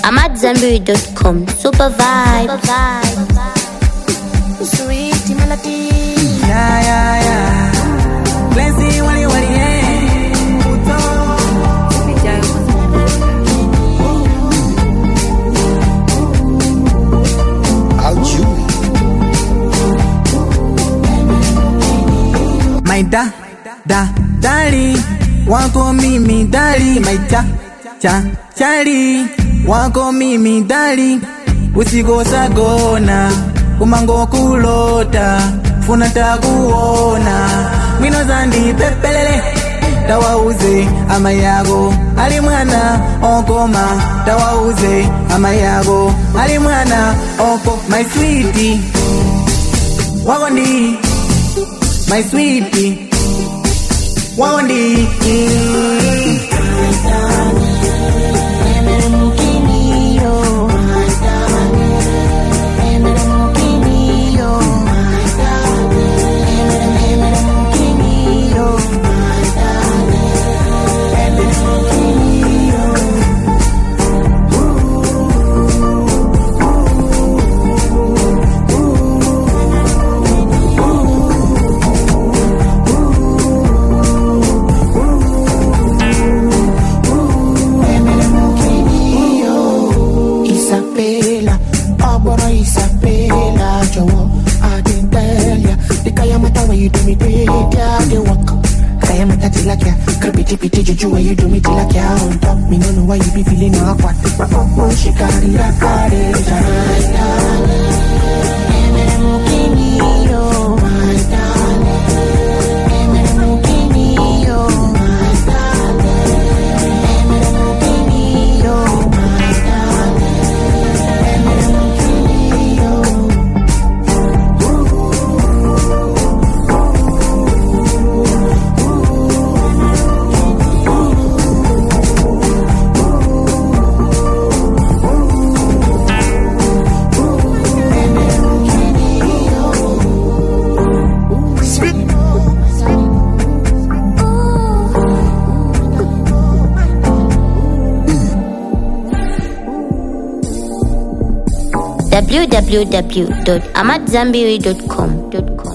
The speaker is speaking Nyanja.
AmadZanbury.com. Super vibe. Sweet melody. Yeah. Blessing, wali, yeah. My dali, wako mimi dali, my chali, wako mimi dali, usikosa gona, kumango kulota, funa takuona, mwino zandi pepelele, tawauze amayago, alimwana okoma, tawauze amayago, alimwana oko, my sweetie, wako ndi, my sweetie, Wondi. When you do me till I can't on top, me no know why you be feeling awkward. But oh, she carry that courage. My darling, my www.amadzanbury.com.